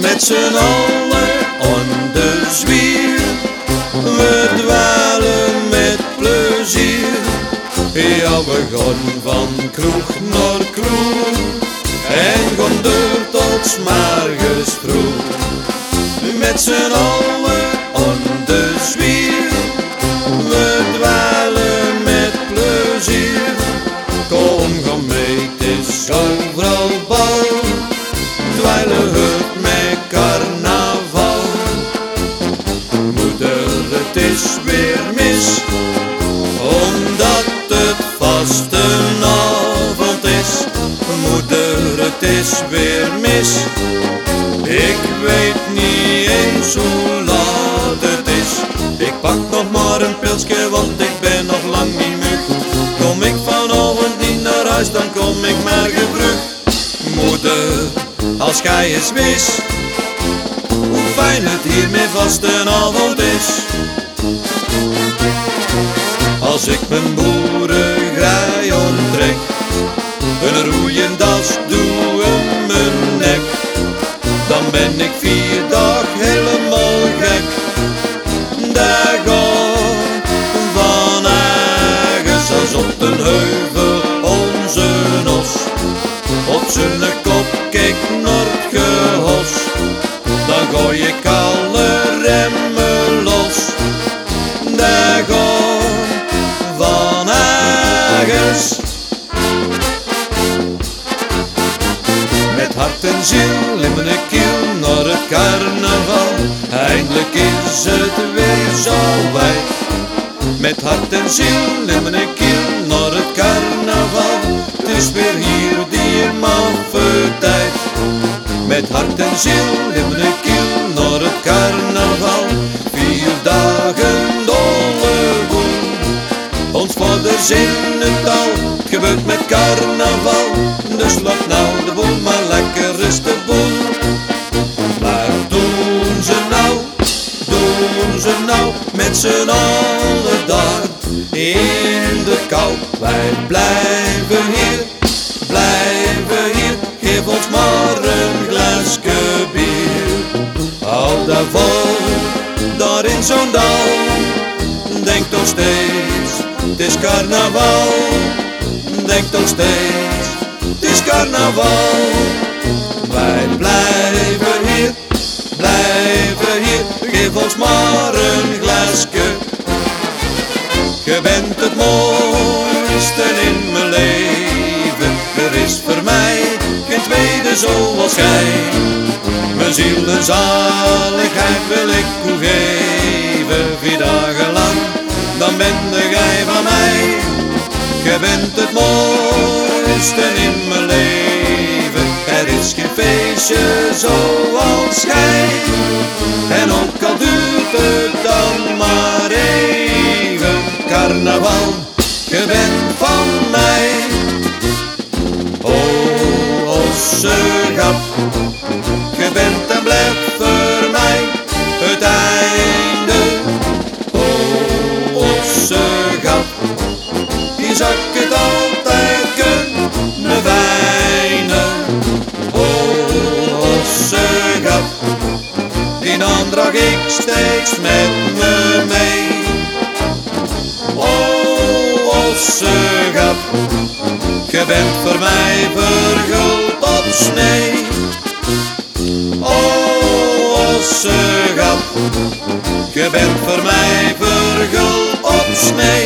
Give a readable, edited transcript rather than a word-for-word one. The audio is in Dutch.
met z'n allen on de zwier. We dwalen met plezier. Ja, we gaan van kroeg naar kroeg en gaan door tot 's morgens vroeg. Met z'n allen on de zwier. We dwalen met plezier. Kom, ga mee, het is overal bal. Dweilen het met carnaval. Moeder, het is weer mis, omdat het vastenavond is. Moeder, het is weer mis. Ik weet niet eens hoe laat het is. Ik pak nog maar een pilsje, want ik ben nog lang niet moe. Kom ik vanavond niet naar huis, dan kom ik morgen vroeg. Moeder, als gij eens wist hoe fijn het hier met vastenavond is. Als ik mijn boerengrij onttrek, een roeiendas doe in mijn nek, dan ben ik 4 dagen helemaal gek. Daar gaat van ergens als op een heuvel onze nos. Op zijn kop kijk naar het gehos, dan gooi ik alle remmen los. Daar gaat van ergens. Met hart en ziel in mijn kiel naar het carnaval. Eindelijk is het weer zo wijd. Met hart en ziel in mijn kiel naar het carnaval. Het is weer hier die maffe tijd. Met hart en ziel in mijn kiel naar het carnaval. 4 dagen dolle boel. Ons vaders in het dal, het gebeurt met carnaval. Dus laat nou de boel maar lekker rustig boel. Maar doen ze nou met z'n allen daar in de kou. Wij blijven hier, geef ons maar een glaasje bier. Al daarvoor, daar in zo'n dal, denk toch steeds, het is carnaval. Denk toch steeds, het is carnaval. Wij blijven hier, geef ons maar een glaasje. Je bent het mooiste in mijn leven. Er is voor mij geen tweede zoals gij. Mijn ziel en zaligheid wil ik u geven. 4 dagen lang, dan ben gij van mij. Je bent het mooiste in mijn leven. Er is geen feestje zoals gij. En ook al duurt het dan maar even. Carnaval, je bent van mij. O, Ossegap, je bent en blijft voor mij het einde. O, Ossegap, hier zou ik het altijd kunnen wijnen. O, Ossegap, die naam draag ik steeds met me mee. O, Ossegap, je bent voor mij verguld op snee. O, Ossegap, je bent voor mij verguld op snee.